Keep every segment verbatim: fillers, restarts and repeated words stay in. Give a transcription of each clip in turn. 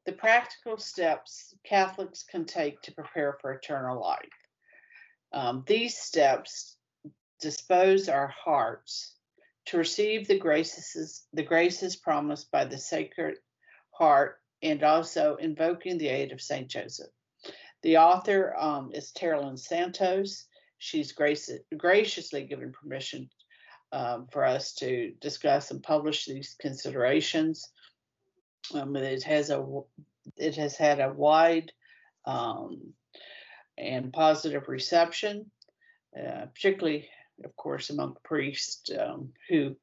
the practical steps Catholics can take to prepare for eternal life. Um, these steps dispose our hearts to receive the graces, the graces promised by the Sacred Heart, and also invoking the aid of Saint Joseph. The author um, is Terilyn Santos. She's grace, graciously given permission um, for us to discuss and publish these considerations. Um, it has a it has had a wide um, and positive reception, uh, particularly, of course, among priests um, who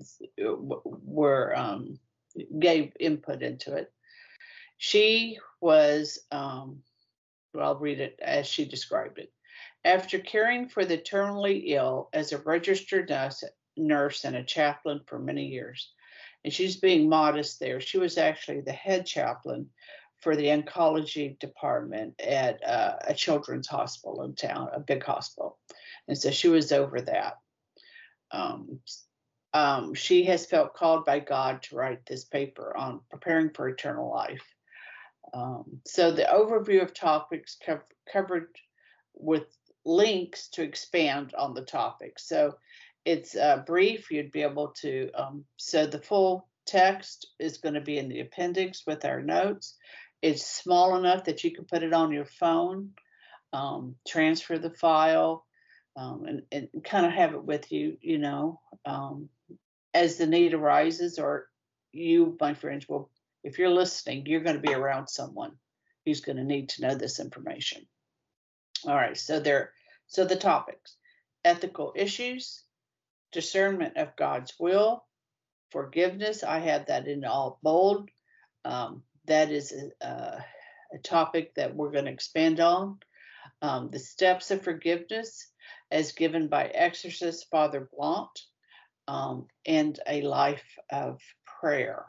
were um, gave input into it. She was, um, well, I'll read it as she described it. After caring for the terminally ill as a registered nurse, nurse and a chaplain for many years, and she's being modest there, she was actually the head chaplain for the oncology department at uh, a children's hospital in town, a big hospital. And so she was over that. Um, um, she has felt called by God to write this paper on preparing for eternal life. Um, so the overview of topics co- covered with links to expand on the topic. So it's uh, brief. You'd be able to, um, so the full text is going to be in the appendix with our notes. It's small enough that you can put it on your phone, um, transfer the file, um, and, and kind of have it with you, you know, um, as the need arises, or you, my friends, will, if you're listening, you're going to be around someone who's going to need to know this information. All right, so there, so the topics: ethical issues, discernment of God's will, forgiveness. I have that in all bold. Um, that is a, uh, a topic that we're going to expand on. Um, the steps of forgiveness, as given by exorcist Father Blount, um, and a life of prayer.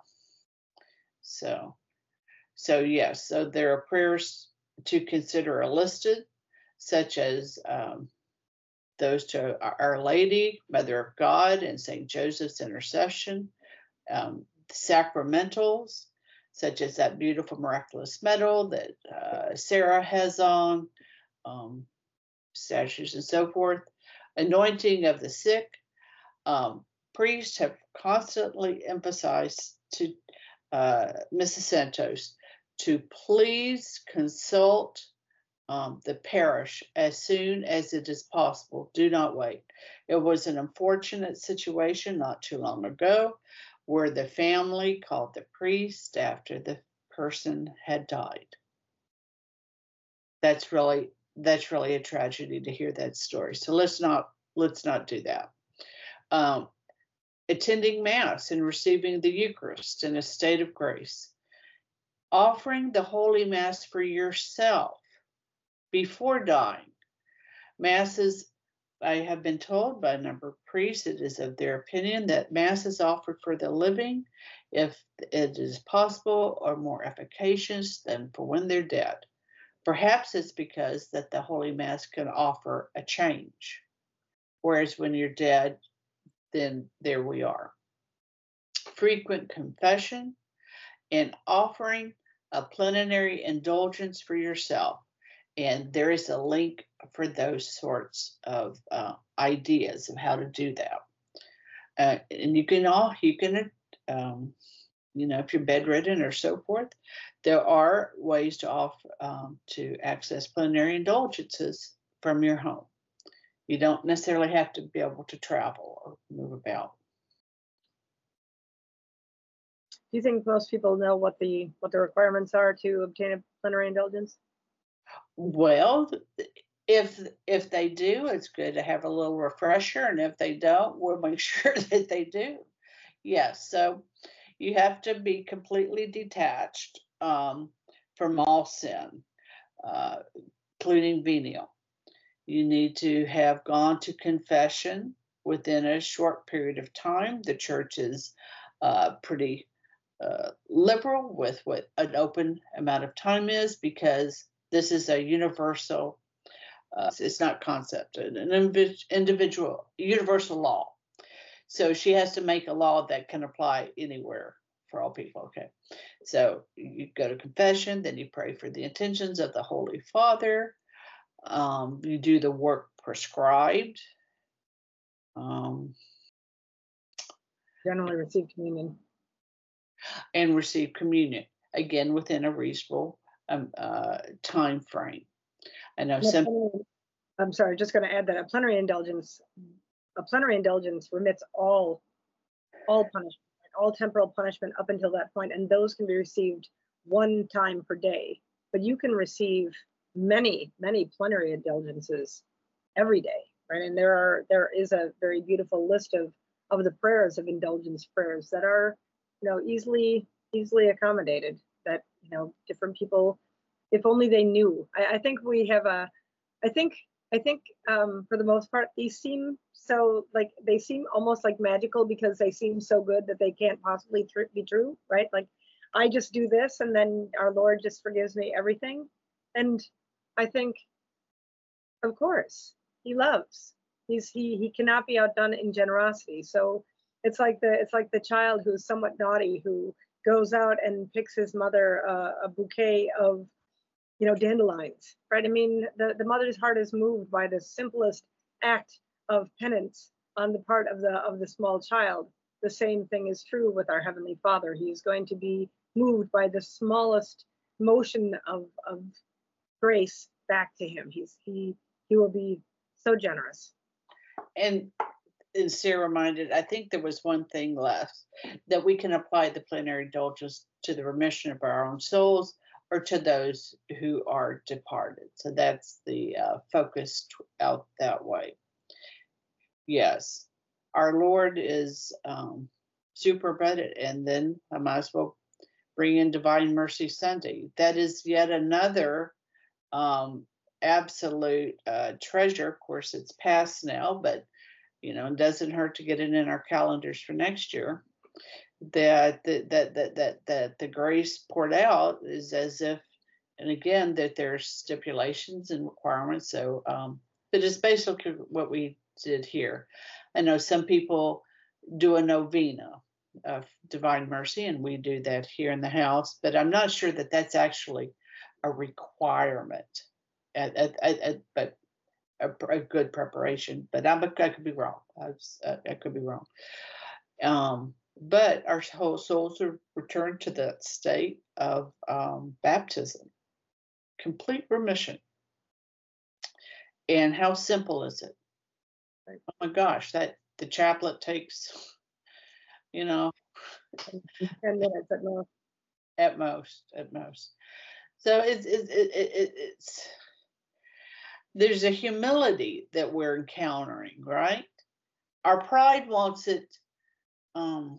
So, so yes, so there are prayers to consider are listed, such as um, those to Our Lady, Mother of God, and Saint Joseph's intercession, um, sacramentals, such as that beautiful miraculous medal that uh, Sarah has on, um, statues and so forth, anointing of the sick. Um, priests have constantly emphasized to uh, Missus Santos to please consult um, the parish as soon as it is possible. Do not wait. It was an unfortunate situation not too long ago where the family called the priest after the person had died. That's really that's really a tragedy to hear that story. So let's not let's not do that. Um, attending Mass and receiving the Eucharist in a state of grace. Offering the Holy Mass for yourself before dying. Masses, I have been told by a number of priests, it is of their opinion that Mass is offered for the living if it is possible or more efficacious than for when they're dead. Perhaps it's because that the Holy Mass can offer a change, whereas when you're dead, then there we are. Frequent confession and offering a plenary indulgence for yourself. And there is a link for those sorts of uh, ideas of how to do that. Uh, and you can all, you can, um, you know, if you're bedridden or so forth, there are ways to offer, um, to access plenary indulgences from your home. You don't necessarily have to be able to travel or move about. Do you think most people know what the what the requirements are to obtain a plenary indulgence? Well, if if they do, it's good to have a little refresher, and if they don't, we'll make sure that they do. Yes, so you have to be completely detached um, from all sin, uh, including venial. You need to have gone to confession within a short period of time. The church is uh, pretty uh, liberal with what an open amount of time is, because this is a universal, uh, it's not concept, an individual, universal law. So she has to make a law that can apply anywhere for all people. Okay. So you go to confession, then you pray for the intentions of the Holy Father. Um, you do the work prescribed. Um, Generally receive communion. and receive communion, again within a reasonable um, uh, time frame. I know And a some. plenary- I'm sorry, just going to add that a plenary indulgence, a plenary indulgence remits all, all punishment, all temporal punishment up until that point, and those can be received one time per day. But you can receive many, many plenary indulgences every day, right? And there are there is a very beautiful list of of the prayers of indulgence prayers that are, you know, easily easily accommodated. That, you know, different people, if only they knew. I, I think we have a, I think I think um, for the most part these seem so like they seem almost like magical because they seem so good that they can't possibly tr- be true, right? Like I just do this and then our Lord just forgives me everything, and I think, of course, he loves. He's he he cannot be outdone in generosity. So it's like the it's like the child who's somewhat naughty who goes out and picks his mother uh, a bouquet of, you know, dandelions, right? I mean, the the mother's heart is moved by the simplest act of penance on the part of the of the small child. The same thing is true with our Heavenly Father. He is going to be moved by the smallest motion of of grace back to him. He's he he will be so generous. And and Sarah reminded, I think there was one thing left, that we can apply the plenary indulgence to the remission of our own souls or to those who are departed. So that's the uh, focus t- out that way. Yes, our Lord is um, super abundant, and then I might as well bring in Divine Mercy Sunday. That is yet another um, absolute uh, treasure. Of course, it's past now, but you know, it doesn't hurt to get it in our calendars for next year. That that that that that, that the grace poured out is as if, and again, that there's stipulations and requirements. So, um, but it's basically what we did here. I know some people do a novena of Divine Mercy, and we do that here in the house, but I'm not sure that that's actually a requirement. At, at, at, at- but a, a good preparation. But I'm, I could be wrong. I, was, uh, I could be wrong. Um, but our whole souls are returned to that state of um, baptism, complete remission. And how simple is it? Right. Oh my gosh, that the chaplet takes, you know, Ten minutes at most. at most, at most. So it's it's it, it, it, it's there's a humility that we're encountering, right? Our pride wants it um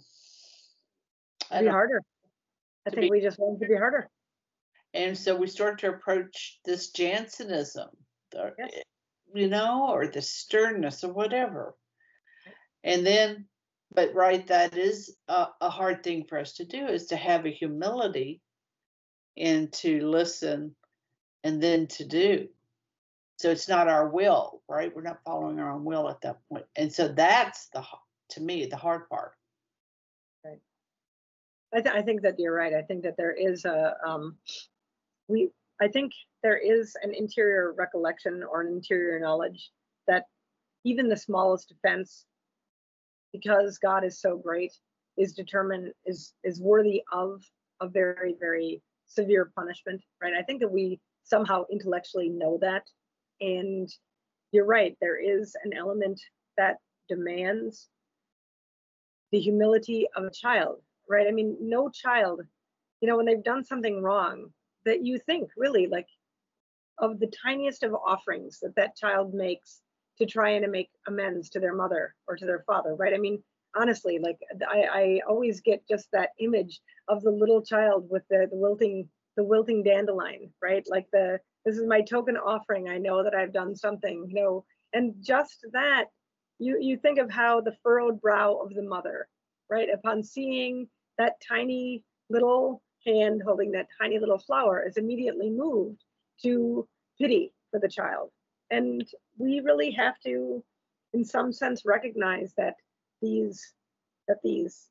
To I be don't harder. I to think be, we just want it to be harder. and so we start to approach this Jansenism, the, Yes. you know, or the sternness or whatever. And then, but right, that is a, a hard thing for us to do, is to have a humility and to listen and then to do. So it's not our will, right? We're not following our own will at that point. And so that's the, to me, the hard part. Right. I, th- I think that you're right. I think that there is a um, we. I think there is an interior recollection or an interior knowledge that even the smallest offense, because God is so great, is determined is is worthy of a very, very severe punishment, right? I think that we somehow intellectually know that. And you're right, there is an element that demands the humility of a child, right? I mean, no child, you know, when they've done something wrong, that you think really like of the tiniest of offerings that that child makes to try and make amends to their mother or to their father, right? I mean, honestly, like I, I always get just that image of the little child with the, the wilting the wilting dandelion, right? Like the this is my token offering. I know that I've done something, you know, and just that you you think of how the furrowed brow of the mother, right, upon seeing that tiny little hand holding that tiny little flower is immediately moved to pity for the child. And we really have to, in some sense, recognize that these that these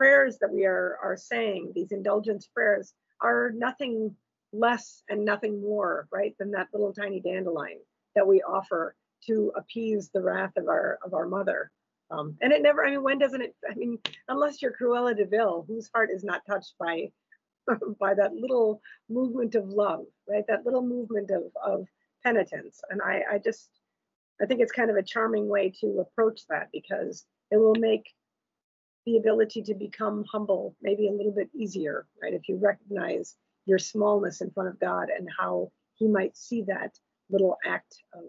prayers that we are are saying, these indulgence prayers, are nothing less and nothing more, right, than that little tiny dandelion that we offer to appease the wrath of our of our mother. Um, and it never, I mean, when doesn't it, I mean, unless you're Cruella de Vil, whose heart is not touched by by that little movement of love, right? That little movement of of penitence. And I, I just, I think it's kind of a charming way to approach that, because it will make the ability to become humble maybe a little bit easier, right? If you recognize your smallness in front of God and how he might see that little act of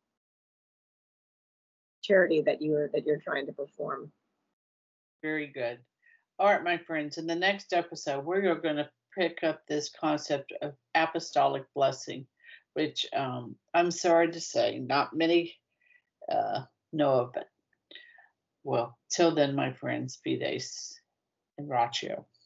charity that you're that you're trying to perform. Very good. All right, my friends, in the next episode, we're going to pick up this concept of apostolic blessing, which um, I'm sorry to say, not many uh, know of it. Well, till then, my friends, fides in ratio.